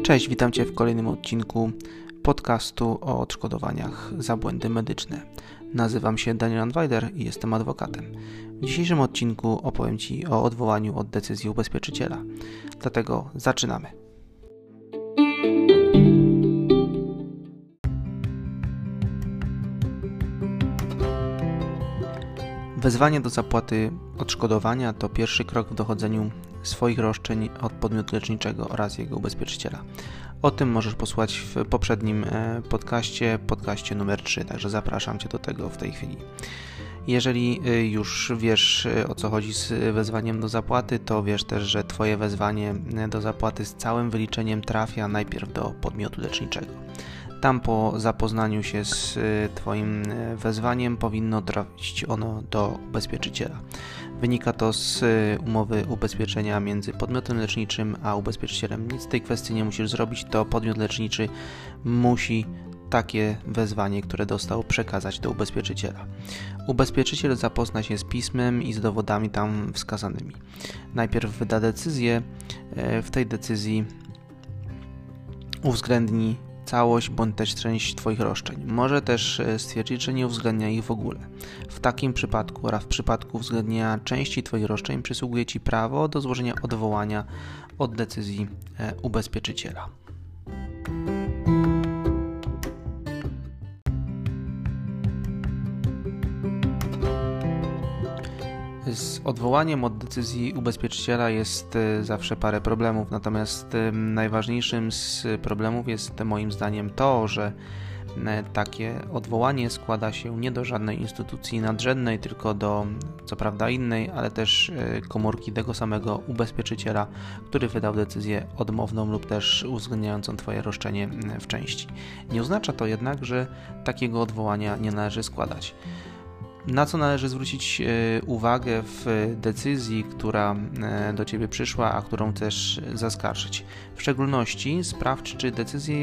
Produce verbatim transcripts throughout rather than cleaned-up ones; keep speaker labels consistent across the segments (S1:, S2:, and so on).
S1: Cześć, witam Cię w kolejnym odcinku podcastu o odszkodowaniach za błędy medyczne. Nazywam się Daniel Anwajder i jestem adwokatem. W dzisiejszym odcinku opowiem Ci o odwołaniu od decyzji ubezpieczyciela. Dlatego zaczynamy. Wezwanie do zapłaty odszkodowania to pierwszy krok w dochodzeniu swoich roszczeń od podmiotu leczniczego oraz jego ubezpieczyciela. O tym możesz posłuchać w poprzednim podcaście, podcaście numer trzy, także zapraszam Cię do tego w tej chwili. Jeżeli już wiesz, o co chodzi z wezwaniem do zapłaty, to wiesz też, że Twoje wezwanie do zapłaty z całym wyliczeniem trafia najpierw do podmiotu leczniczego. Tam po zapoznaniu się z Twoim wezwaniem powinno trafić ono do ubezpieczyciela. Wynika to z umowy ubezpieczenia między podmiotem leczniczym a ubezpieczycielem. Nic w tej kwestii nie musisz zrobić, to podmiot leczniczy musi takie wezwanie, które dostał, przekazać do ubezpieczyciela. Ubezpieczyciel zapozna się z pismem i z dowodami tam wskazanymi. Najpierw wyda decyzję. W tej decyzji uwzględni całość bądź też część Twoich roszczeń. Może też stwierdzić, że nie uwzględnia ich w ogóle. W takim przypadku oraz w przypadku uwzględnienia części Twoich roszczeń przysługuje Ci prawo do złożenia odwołania od decyzji ubezpieczyciela. Z odwołaniem od decyzji ubezpieczyciela jest zawsze parę problemów, natomiast najważniejszym z problemów jest moim zdaniem to, że takie odwołanie składa się nie do żadnej instytucji nadrzędnej, tylko do co prawda innej, ale też komórki tego samego ubezpieczyciela, który wydał decyzję odmowną lub też uwzględniającą Twoje roszczenie w części. Nie oznacza to jednak, że takiego odwołania nie należy składać. Na co należy zwrócić uwagę w decyzji, która do Ciebie przyszła, a którą chcesz zaskarżyć? W szczególności sprawdź, czy decyzję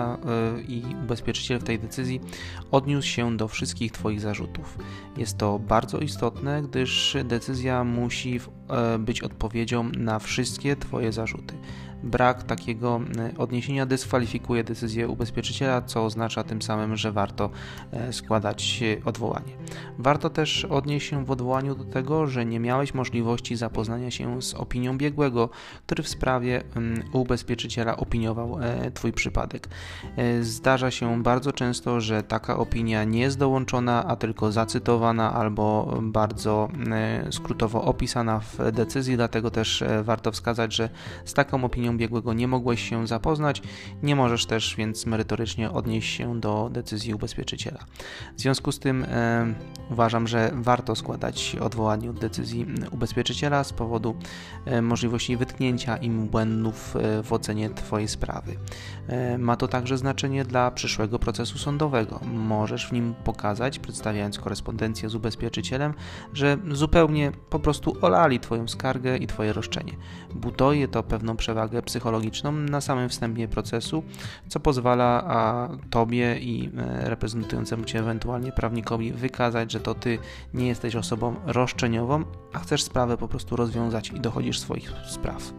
S1: i ubezpieczyciel w tej decyzji odniósł się do wszystkich Twoich zarzutów. Jest to bardzo istotne, gdyż decyzja musi być odpowiedzią na wszystkie Twoje zarzuty. Brak takiego odniesienia dyskwalifikuje decyzję ubezpieczyciela, co oznacza tym samym, że warto składać odwołanie. Warto też odnieść się w odwołaniu do tego, że nie miałeś możliwości zapoznania się z opinią biegłego, który w sprawie u ubezpieczyciela opiniował Twój przypadek. Zdarza się bardzo często, że taka opinia nie jest dołączona, a tylko zacytowana albo bardzo skrótowo opisana w decyzji, dlatego też warto wskazać, że z taką opinią biegłego nie mogłeś się zapoznać, nie możesz też więc merytorycznie odnieść się do decyzji ubezpieczyciela. W związku z tym e, uważam, że warto składać odwołanie od decyzji ubezpieczyciela z powodu e, możliwości wytknięcia im błędów e, w ocenie Twojej sprawy. E, ma to także znaczenie dla przyszłego procesu sądowego. Możesz w nim pokazać, przedstawiając korespondencję z ubezpieczycielem, że zupełnie po prostu olali Twoją skargę i Twoje roszczenie. Buduje to pewną przewagę psychologiczną na samym wstępie procesu, co pozwala a Tobie i reprezentującemu Cię ewentualnie prawnikowi wykazać, że to Ty nie jesteś osobą roszczeniową, a chcesz sprawę po prostu rozwiązać i dochodzisz swoich spraw.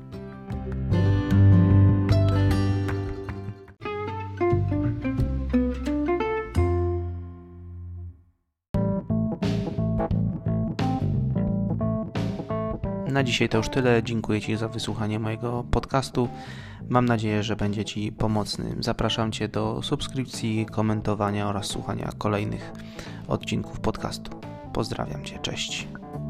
S1: Na dzisiaj to już tyle. Dziękuję Ci za wysłuchanie mojego podcastu. Mam nadzieję, że będzie Ci pomocny. Zapraszam Cię do subskrypcji, komentowania oraz słuchania kolejnych odcinków podcastu. Pozdrawiam Cię. Cześć.